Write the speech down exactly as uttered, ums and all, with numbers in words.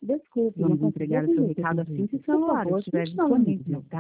Desculpe, não Vamos consegui entregar o seu atender. recado assim que Por sua hora favor, estiver tente novamente. disponível, tá?